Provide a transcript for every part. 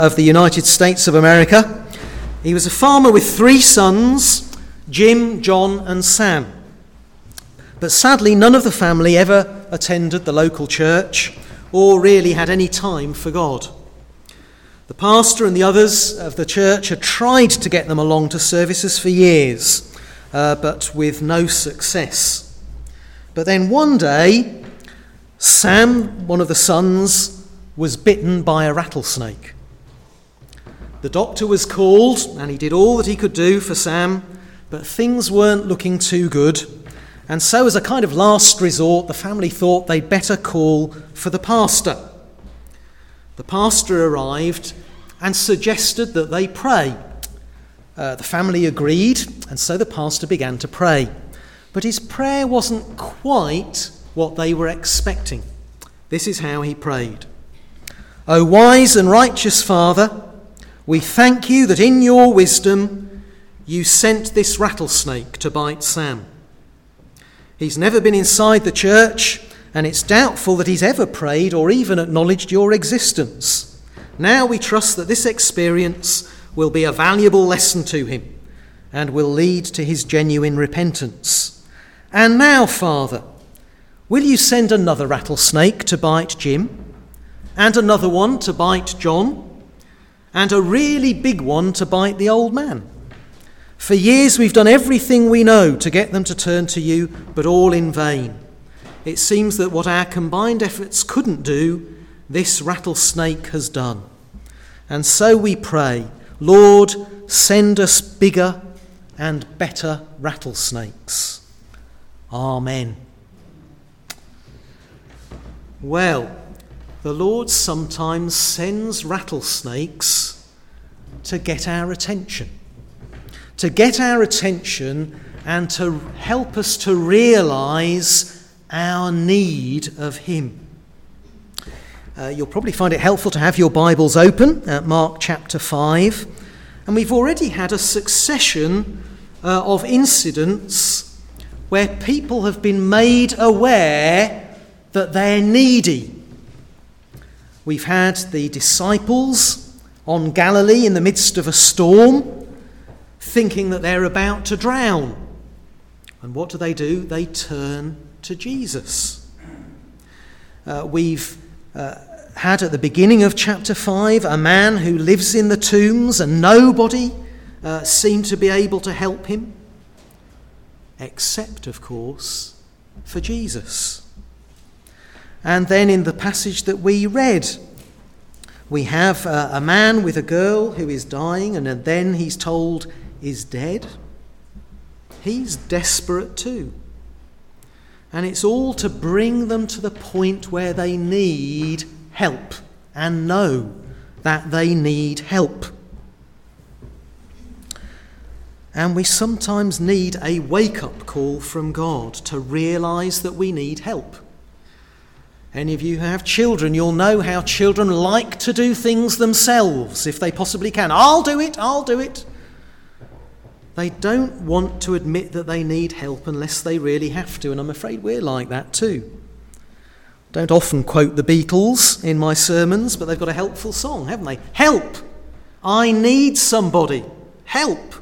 of the United States of America. He was a farmer with 3 sons, Jim, John and Sam. But sadly, none of the family ever attended the local church or really had any time for God. The pastor and the others of the church had tried to get them along to services for years, but with no success. But then one day, Sam, one of the sons, was bitten by a rattlesnake. The doctor was called, and he did all that he could do for Sam, but things weren't looking too good. And so as a kind of last resort, the family thought they'd better call for the pastor. The pastor arrived and suggested that they pray. The family agreed, and so the pastor began to pray. But his prayer wasn't quite what they were expecting. This is how he prayed. "O wise and righteous Father, we thank you that in your wisdom you sent this rattlesnake to bite Sam. He's never been inside the church, and it's doubtful that he's ever prayed or even acknowledged your existence. Now we trust that this experience will be a valuable lesson to him and will lead to his genuine repentance. And now, Father, will you send another rattlesnake to bite Jim, and another one to bite John, and a really big one to bite the old man? For years we've done everything we know to get them to turn to you, but all in vain. It seems that what our combined efforts couldn't do, this rattlesnake has done. And so we pray, Lord, send us bigger and better rattlesnakes. Amen." Well, the Lord sometimes sends rattlesnakes to get our attention. To get our attention and to help us to realise our need of him. You'll probably find it helpful to have your Bibles open at Mark chapter 5. And we've already had a succession of incidents where people have been made aware that they're needy. We've had the disciples on Galilee in the midst of a storm, thinking that they're about to drown. And what do? They turn to Jesus. We've had at the beginning of chapter 5 a man who lives in the tombs and nobody seemed to be able to help him, except, of course, for Jesus. And then in the passage that we read, we have a man with a girl who is dying and then he's told is dead. He's desperate too. And it's all to bring them to the point where they need help and know that they need help. And we sometimes need a wake-up call from God to realise that we need help. Any of you who have children, you'll know how children like to do things themselves if they possibly can. I'll do it. They don't want to admit that they need help unless they really have to, and I'm afraid we're like that too. Don't often quote the Beatles in my sermons, but they've got a helpful song, haven't they? Help! I need somebody. Help!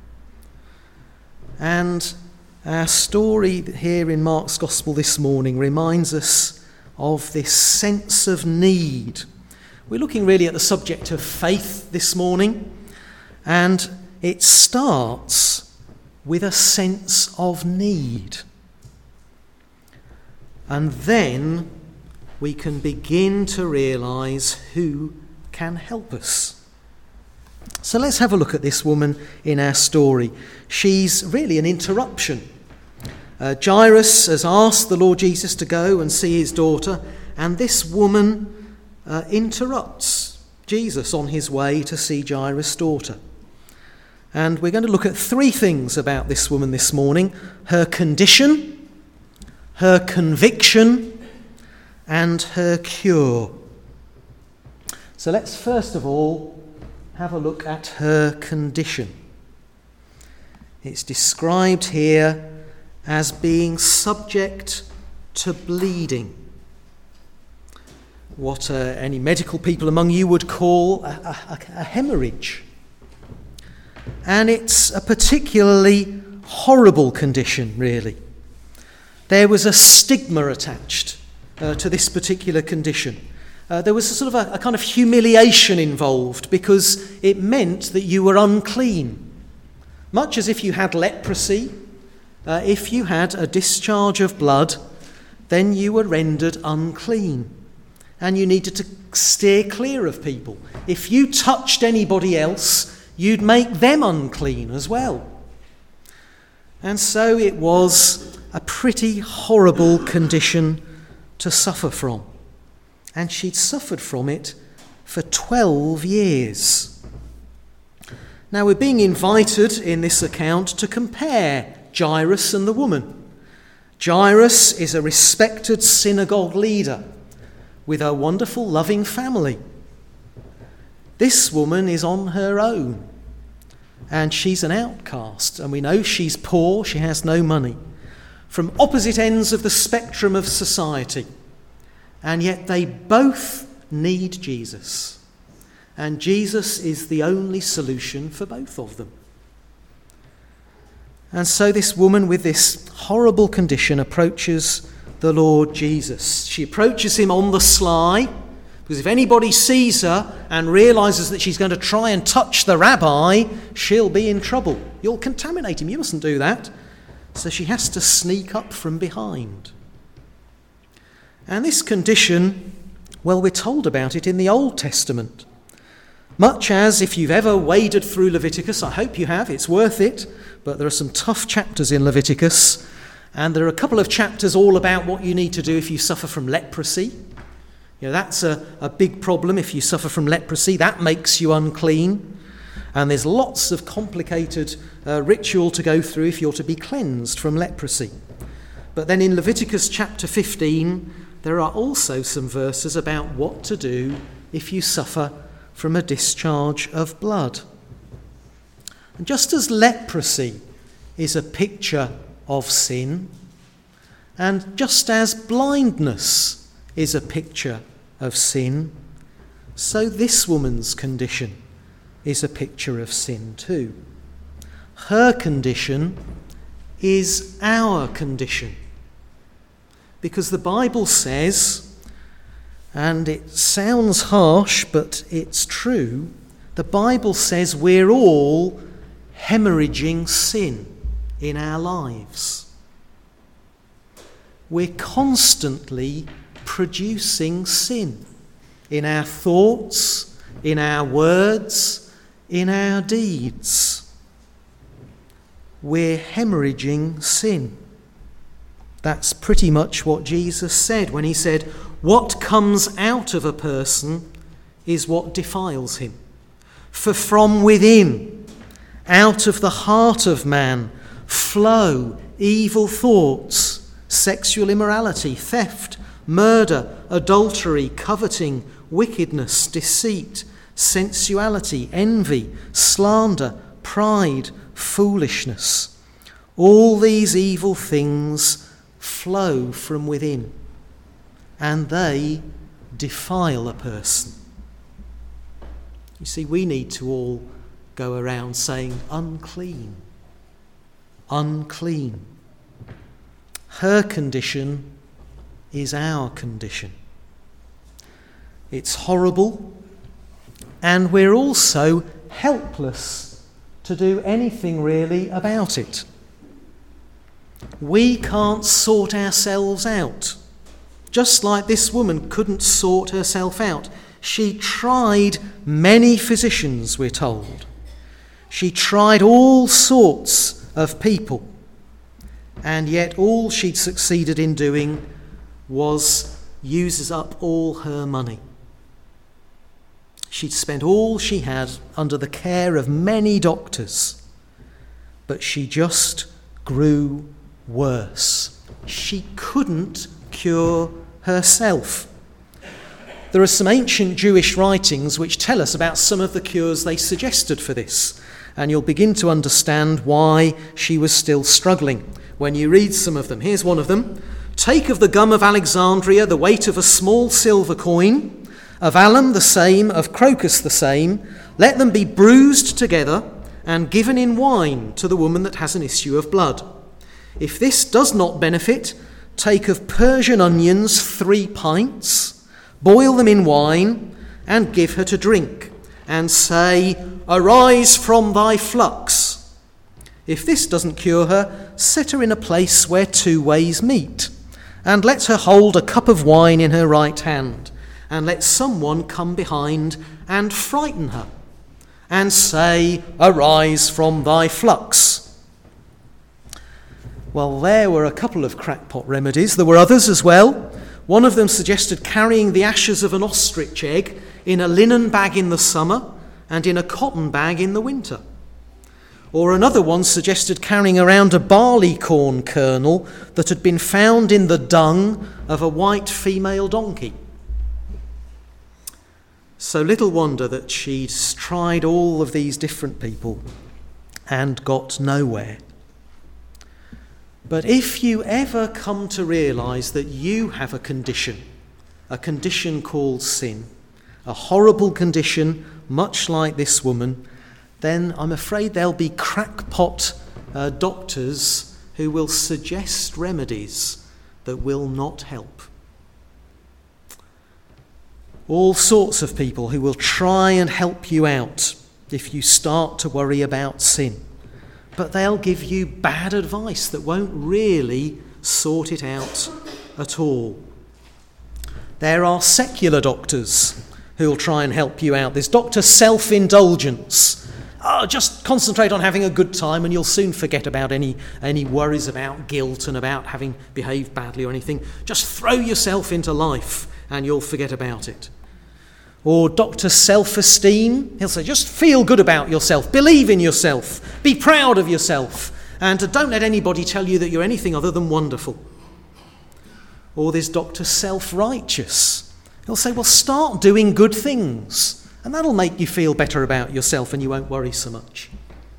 And our story here in Mark's Gospel this morning reminds us of this sense of need. We're looking really at the subject of faith this morning, and it starts with a sense of need. And then we can begin to realise who can help us. So let's have a look at this woman in our story. She's really an interruption. Jairus has asked the Lord Jesus to go and see his daughter, and this woman interrupts Jesus on his way to see Jairus' daughter. And we're going to look at 3 things about this woman this morning: her condition, her conviction, and her cure. So let's first of all have a look at her condition. It's described here as being subject to bleeding. what any medical people among you would call a hemorrhage. And it's a particularly horrible condition, really. There was a stigma attached to this particular condition. There was a sort of a kind of humiliation involved because it meant that you were unclean. Much as if you had leprosy, if you had a discharge of blood, then you were rendered unclean. And you needed to steer clear of people. If you touched anybody else, you'd make them unclean as well. And so it was a pretty horrible condition to suffer from. And she'd suffered from it for 12 years. Now we're being invited in this account to compare Jairus and the woman. Jairus is a respected synagogue leader with a wonderful, loving family. This woman is on her own, and she's an outcast, and we know she's poor, she has no money, from opposite ends of the spectrum of society, and yet they both need Jesus, and Jesus is the only solution for both of them. And so this woman with this horrible condition approaches the Lord Jesus. She approaches him on the sly, because if anybody sees her and realises that she's going to try and touch the rabbi, she'll be in trouble. You'll contaminate him, you mustn't do that. So she has to sneak up from behind. And this condition, well, we're told about it in the Old Testament. Much as if you've ever waded through Leviticus, I hope you have, it's worth it, but there are some tough chapters in Leviticus. And there are a couple of chapters all about what you need to do if you suffer from leprosy. You know, that's a big problem if you suffer from leprosy. That makes you unclean. And there's lots of complicated ritual to go through if you're to be cleansed from leprosy. But then in Leviticus chapter 15, there are also some verses about what to do if you suffer from a discharge of blood. And just as leprosy is a picture of sin, and just as blindness is a picture of sin, so this woman's condition is a picture of sin too. Her condition is our condition, because the Bible says, and it sounds harsh, but it's true, the Bible says we're all hemorrhaging sin in our lives. We're constantly producing sin in our thoughts, in our words, in our deeds. We're hemorrhaging sin. That's pretty much what Jesus said when he said, what comes out of a person is what defiles him. For from within, out of the heart of man, flow evil thoughts, sexual immorality, theft, murder, adultery, coveting, wickedness, deceit, sensuality, envy, slander, pride, foolishness. All these evil things flow from within, and they defile a person. You see, we need to all go around saying, unclean. Unclean. Her condition is our condition. It's horrible, and we're also helpless to do anything really about it. We can't sort ourselves out. Just like this woman couldn't sort herself out. She tried many physicians, we're told. She tried all sorts of people, and yet all she'd succeeded in doing was uses up all her money. She'd spent all she had under the care of many doctors, but she just grew worse. She couldn't cure herself. There are some ancient Jewish writings which tell us about some of the cures they suggested for this, and you'll begin to understand why she was still struggling when you read some of them. Here's one of them. Take of the gum of Alexandria the weight of a small silver coin, of alum the same, of crocus the same. Let them be bruised together and given in wine to the woman that has an issue of blood. If this does not benefit, take of Persian onions 3 pints, boil them in wine, and give her to drink, and say, Arise from thy flux. If this doesn't cure her, set her in a place where 2 ways meet, and let her hold a cup of wine in her right hand, and let someone come behind and frighten her, and say, Arise from thy flux. Well, there were a couple of crackpot remedies. There were others as well. One of them suggested carrying the ashes of an ostrich egg in a linen bag in the summer and in a cotton bag in the winter. Or another one suggested carrying around a barley corn kernel that had been found in the dung of a white female donkey. So little wonder that she'd tried all of these different people and got nowhere. But if you ever come to realise that you have a condition called sin, a horrible condition much like this woman, then I'm afraid there'll be crackpot doctors who will suggest remedies that will not help. All sorts of people who will try and help you out if you start to worry about sin. But they'll give you bad advice that won't really sort it out at all. There are secular doctors who'll try and help you out. There's Dr. Self-Indulgence. Just concentrate on having a good time and you'll soon forget about any worries about guilt and about having behaved badly or anything. Just throw yourself into life and you'll forget about it. Or Dr. Self-Esteem, he'll say, just feel good about yourself, believe in yourself, be proud of yourself, and don't let anybody tell you that you're anything other than wonderful. Or there's Dr. Self-Righteous. He'll say, well, start doing good things, and that'll make you feel better about yourself and you won't worry so much.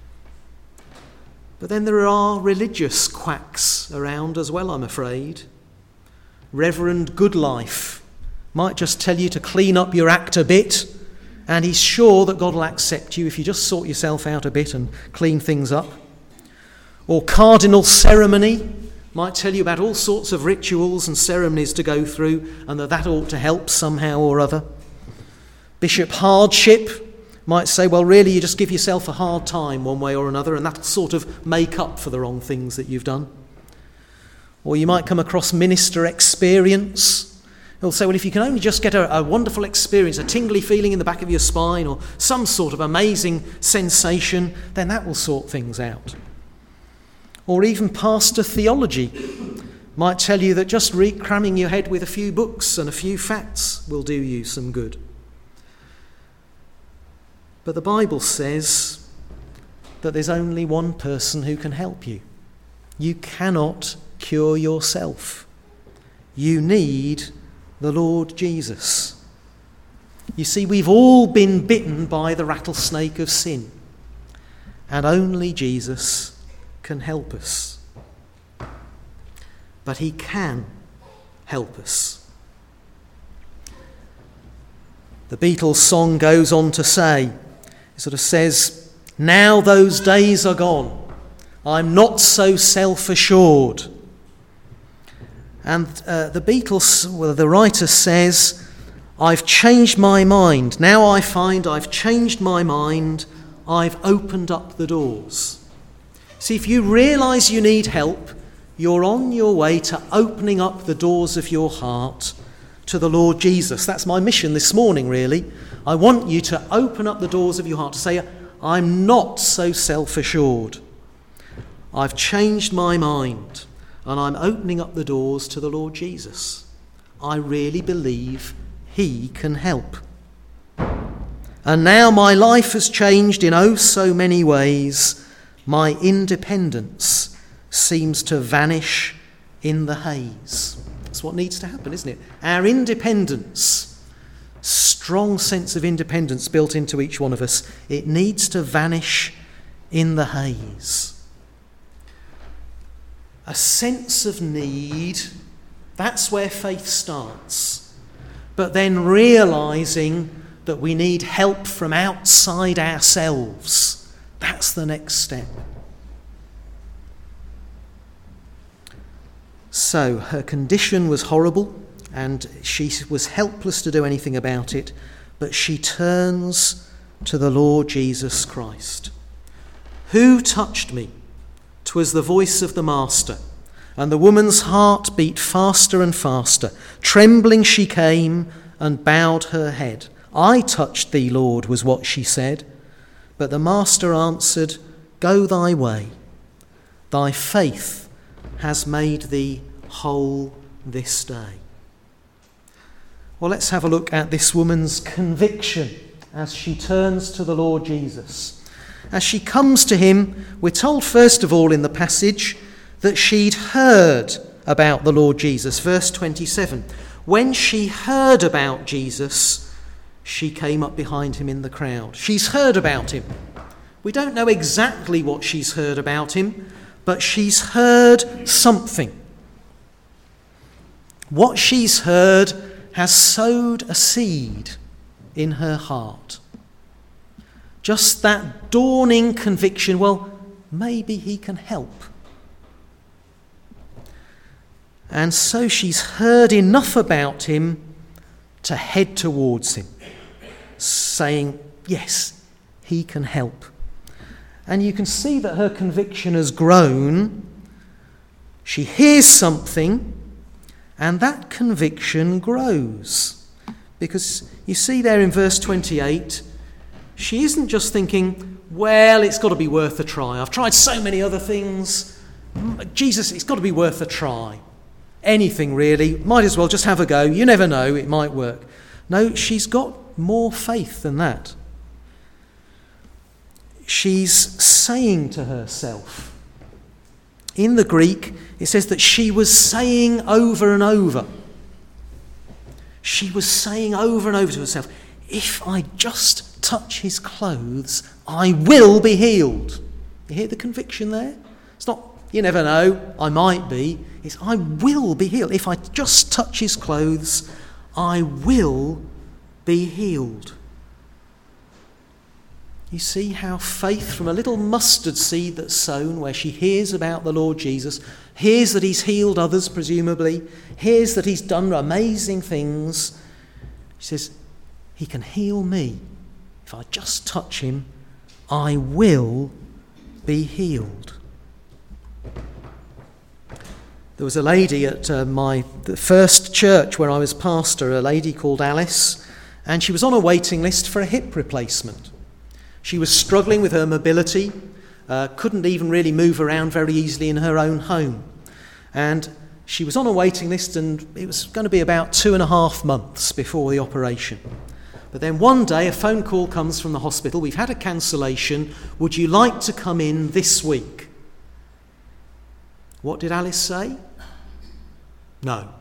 But then there are religious quacks around as well, I'm afraid. Reverend Goodlife might just tell you to clean up your act a bit, and he's sure that God will accept you if you just sort yourself out a bit and clean things up. Or Cardinal Ceremony might tell you about all sorts of rituals and ceremonies to go through, and that ought to help somehow or other. Bishop Hardship might say, well, really, you just give yourself a hard time one way or another, and that'll sort of make up for the wrong things that you've done. Or you might come across Minister Experience. He'll say, well, if you can only just get a wonderful experience, a tingly feeling in the back of your spine or some sort of amazing sensation, then that will sort things out. Or even Pastor Theology might tell you that just cramming your head with a few books and a few facts will do you some good. But the Bible says that there's only one person who can help you. You cannot cure yourself. You need the Lord Jesus. You see, we've all been bitten by the rattlesnake of sin, and only Jesus can help us. But he can help us. The Beatles song goes on to say, it sort of says, now those days are gone, I'm not so self-assured. And the Beatles, well, the writer says, I've changed my mind. Now I find I've changed my mind. I've opened up the doors. See, if you realise you need help, you're on your way to opening up the doors of your heart to the Lord Jesus. That's my mission this morning, really. I want you to open up the doors of your heart to say, I'm not so self-assured. I've changed my mind. And I'm opening up the doors to the Lord Jesus. I really believe he can help. And now my life has changed in oh so many ways. My independence seems to vanish in the haze. That's what needs to happen, isn't it? Our independence, strong sense of independence built into each one of us, it needs to vanish in the haze. A sense of need, that's where faith starts. but then realising that we need help from outside ourselves. That's the next step. So her condition was horrible and she was helpless to do anything about it, but she turns to the Lord Jesus Christ. "Who touched me?" 'Twas the voice of the Master, and the woman's heart beat faster and faster. Trembling she came and bowed her head. "I touched thee, Lord," was what she said. But the Master answered, "Go thy way. Thy faith has made thee whole this day." Well, let's have a look at this woman's conviction as she turns to the Lord Jesus. As she comes to him, we're told first of all in the passage that she'd heard about the Lord Jesus. Verse 27, when she heard about Jesus, she came up behind him in the crowd. She's heard about him. We don't know exactly what she's heard about him, but she's heard something. What she's heard has sowed a seed in her heart. Just that dawning conviction, well, maybe he can help. And so she's heard enough about him to head towards him, saying, yes, he can help. And you can see that her conviction has grown. She hears something, and that conviction grows. Because you see there in verse 28, she isn't just thinking, well, it's got to be worth a try. I've tried so many other things. Jesus, it's got to be worth a try. Anything really, might as well just have a go. You never know, it might work. No, she's got more faith than that. She's saying to herself. In the Greek, it says that she was saying over and over. She was saying over and over to herself, if I just touch his clothes, I will be healed. You hear the conviction there? It's not, you never know, I might be. It's, I will be healed. If I just touch his clothes, I will be healed. You see how faith from a little mustard seed that's sown, where she hears about the Lord Jesus, hears that he's healed others, presumably, hears that he's done amazing things. She says, he can heal me. If I just touch him, I will be healed. There was a lady at the first church where I was pastor, a lady called Alice, and she was on a waiting list for a hip replacement. She was struggling with her mobility, couldn't even really move around very easily in her own home. And she was on a waiting list, and it was going to be about 2.5 months before the operation. But then one day a phone call comes from the hospital. We've had a cancellation. Would you like to come in this week? What did Alice say? No.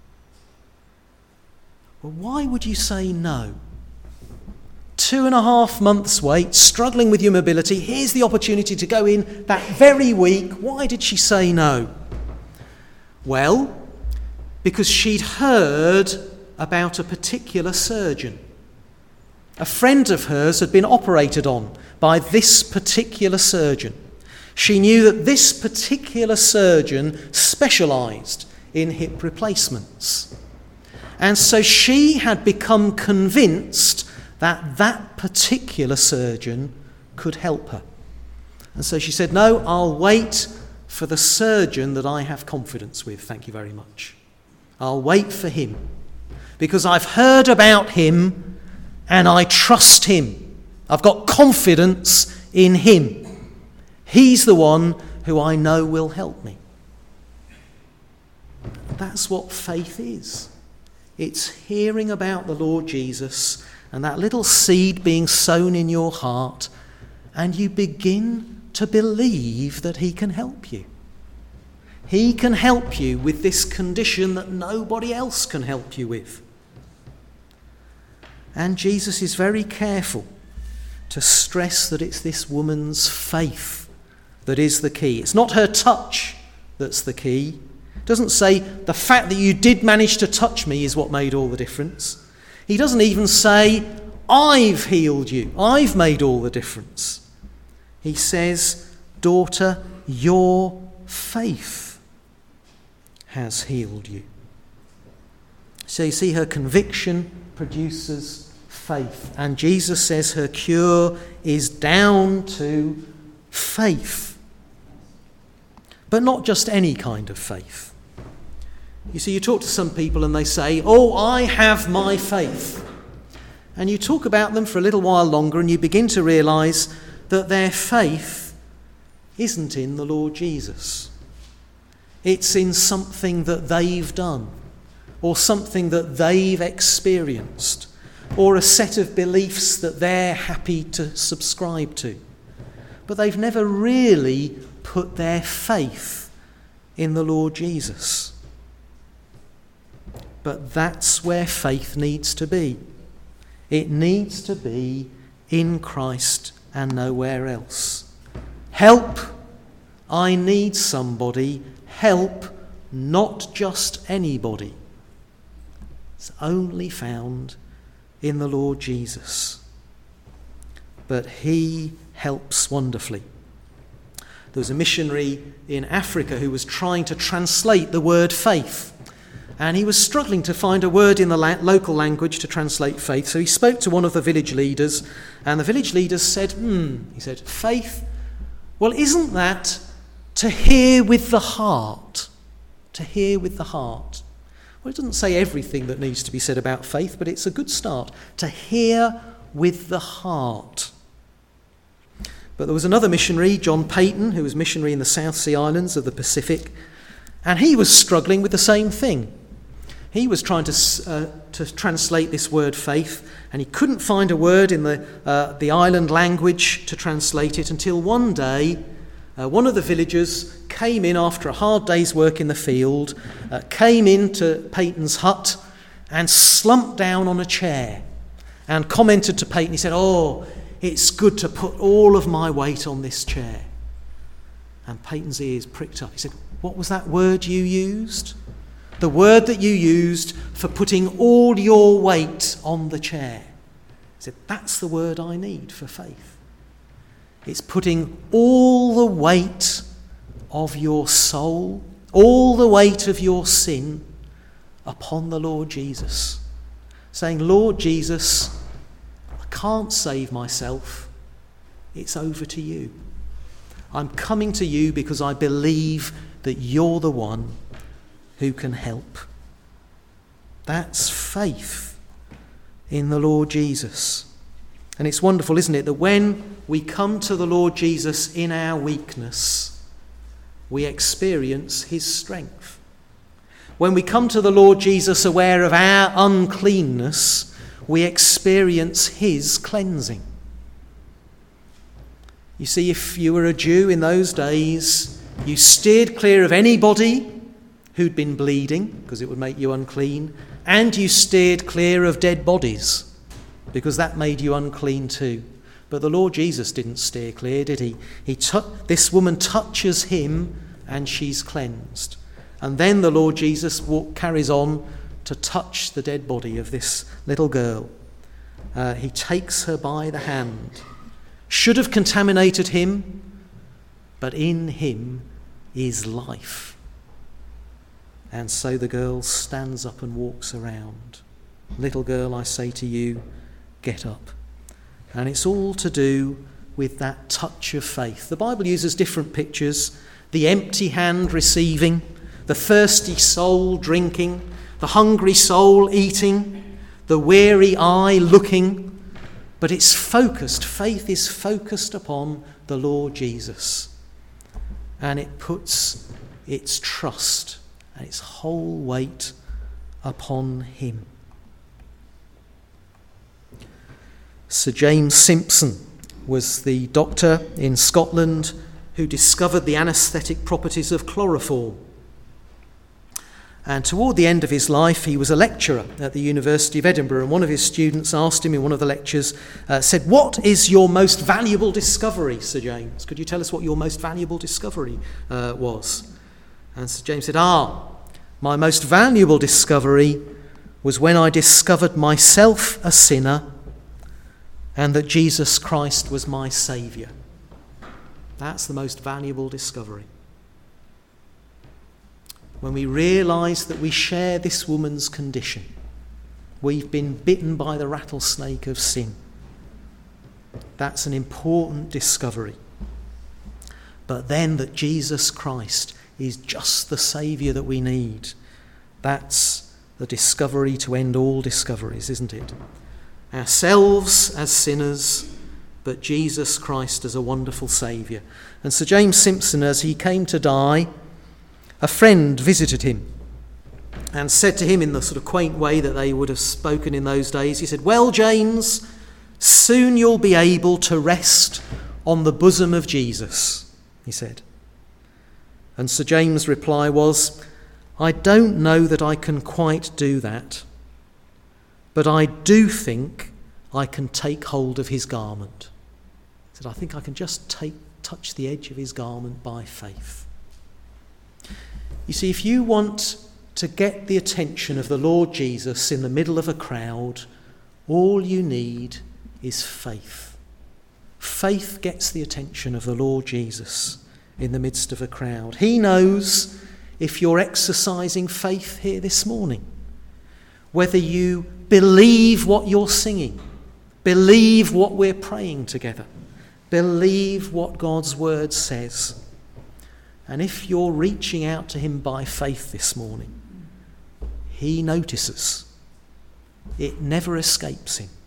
Well, why would you say no? 2.5 months wait, struggling with your mobility. Here's the opportunity to go in that very week. Why did she say no? Well, because she'd heard about a particular surgeon. A friend of hers had been operated on by this particular surgeon. She knew that this particular surgeon specialised in hip replacements. And so she had become convinced that that particular surgeon could help her. And so she said, no, I'll wait for the surgeon that I have confidence with, thank you very much. I'll wait for him, because I've heard about him and I trust him. I've got confidence in him. He's the one who I know will help me. That's what faith is. It's hearing about the Lord Jesus and that little seed being sown in your heart, and you begin to believe that he can help you. He can help you with this condition that nobody else can help you with. And Jesus is very careful to stress that it's this woman's faith that is the key. It's not her touch that's the key. It doesn't say the fact that you did manage to touch me is what made all the difference. He doesn't even say, I've healed you. I've made all the difference. He says, daughter, your faith has healed you. So you see, her conviction produces faith. And Jesus says her cure is down to faith. But not just any kind of faith. You see, you talk to some people and they say, oh, I have my faith. And you talk about them for a little while longer and you begin to realise that their faith isn't in the Lord Jesus. It's in something that they've done, or something that they've experienced, or a set of beliefs that they're happy to subscribe to. But they've never really put their faith in the Lord Jesus. But that's where faith needs to be. It needs to be in Christ and nowhere else. Help! I need somebody. Help, not just anybody. It's only found in the Lord Jesus. But he helps wonderfully. There was a missionary in Africa who was trying to translate the word faith. And he was struggling to find a word in the local language to translate faith. So he spoke to one of the village leaders, and the village leaders said, he said, faith? Well, isn't that to hear with the heart? To hear with the heart. Well, it doesn't say everything that needs to be said about faith, but it's a good start. To hear with the heart. But there was another missionary, John Peyton, who was missionary in the South Sea Islands of the Pacific, and he was struggling with the same thing. He was trying to translate this word faith, and he couldn't find a word in the island language to translate it until one day one of the villagers came in after a hard day's work in the field, came into Peyton's hut and slumped down on a chair and commented to Peyton. He said, oh, it's good to put all of my weight on this chair. And Peyton's ears pricked up. He said, what was that word you used? The word that you used for putting all your weight on the chair. He said, that's the word I need for faith. It's putting all the weight of your soul, all the weight of your sin upon the Lord Jesus. Saying, Lord Jesus, I can't save myself. It's over to you. I'm coming to you because I believe that you're the one who can help. That's faith in the Lord Jesus. And it's wonderful, isn't it, that when we come to the Lord Jesus in our weakness, we experience his strength. When we come to the Lord Jesus aware of our uncleanness, we experience his cleansing. You see, if you were a Jew in those days, you steered clear of anybody who'd been bleeding, because it would make you unclean, and you steered clear of dead bodies, because that made you unclean too. But the Lord Jesus didn't steer clear, did he? This woman touches him and she's cleansed. And then the Lord Jesus carries on to touch the dead body of this little girl. He takes her by the hand. Should have contaminated him, but in him is life. And so the girl stands up and walks around. Little girl, I say to you, get up. And it's all to do with that touch of faith. The Bible uses different pictures. The empty hand receiving, the thirsty soul drinking, the hungry soul eating, the weary eye looking. But it's focused. Faith is focused upon the Lord Jesus. And it puts its trust and its whole weight upon him. Sir James Simpson was the doctor in Scotland who discovered the anaesthetic properties of chloroform. And toward the end of his life, he was a lecturer at the University of Edinburgh, and one of his students asked him in one of the lectures, said, what is your most valuable discovery, Sir James? Could you tell us what your most valuable discovery was? And Sir James said, my most valuable discovery was when I discovered myself a sinner and that Jesus Christ was my Saviour. That's the most valuable discovery. When we realise that we share this woman's condition, we've been bitten by the rattlesnake of sin. That's an important discovery. But then that Jesus Christ is just the Saviour that we need. That's the discovery to end all discoveries, isn't it? Ourselves as sinners, but Jesus Christ as a wonderful Saviour. And Sir James Simpson, as he came to die, a friend visited him and said to him in the sort of quaint way that they would have spoken in those days, he said, "Well, James, soon you'll be able to rest on the bosom of Jesus," he said. And Sir James' reply was, "I don't know that I can quite do that, but I do think I can take hold of his garment." He said, "I think I can just touch the edge of his garment by faith." You see, if you want to get the attention of the Lord Jesus in the middle of a crowd, all you need is faith. Faith gets the attention of the Lord Jesus in the midst of a crowd. He knows if you're exercising faith here this morning, whether you believe what you're singing, believe what we're praying together, believe what God's word says. And if you're reaching out to him by faith this morning, he notices. It never escapes him.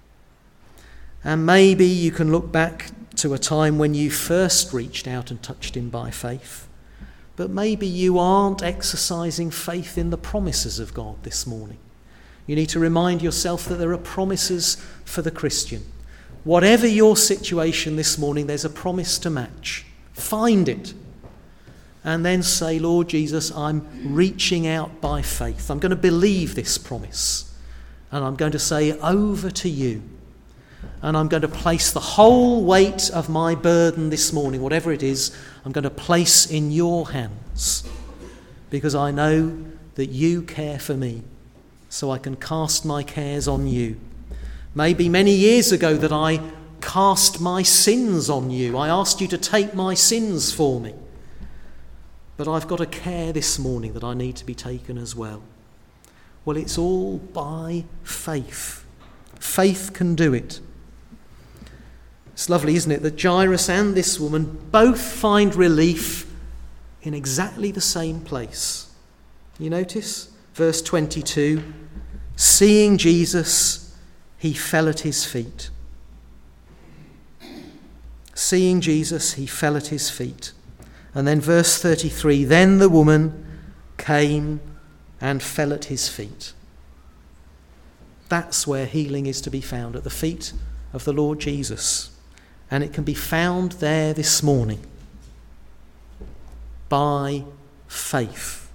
And maybe you can look back to a time when you first reached out and touched him by faith, but maybe you aren't exercising faith in the promises of God this morning. You need to remind yourself that there are promises for the Christian. Whatever your situation this morning, there's a promise to match. Find it. And then say, "Lord Jesus, I'm reaching out by faith. I'm going to believe this promise. And I'm going to say over to you. And I'm going to place the whole weight of my burden this morning, whatever it is, I'm going to place in your hands. Because I know that you care for me. So I can cast my cares on you." Maybe many years ago that I cast my sins on you. I asked you to take my sins for me. But I've got a care this morning that I need to be taken as well. Well, it's all by faith. Faith can do it. It's lovely, isn't it, that Jairus and this woman both find relief in exactly the same place. You notice? Verse 22, seeing Jesus, he fell at his feet. Seeing Jesus, he fell at his feet. And then verse 33, then the woman came and fell at his feet. That's where healing is to be found, at the feet of the Lord Jesus. And it can be found there this morning by faith.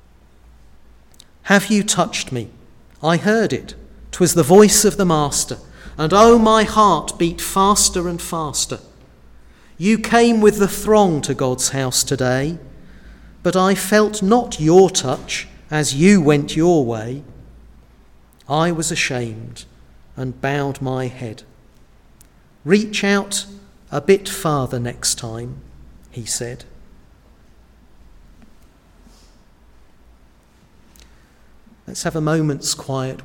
Have you touched me? I heard it. 'Twas the voice of the Master. And oh, my heart beat faster and faster. You came with the throng to God's house today, but I felt not your touch as you went your way. I was ashamed and bowed my head. Reach out a bit farther next time, he said. Let's have a moment's quiet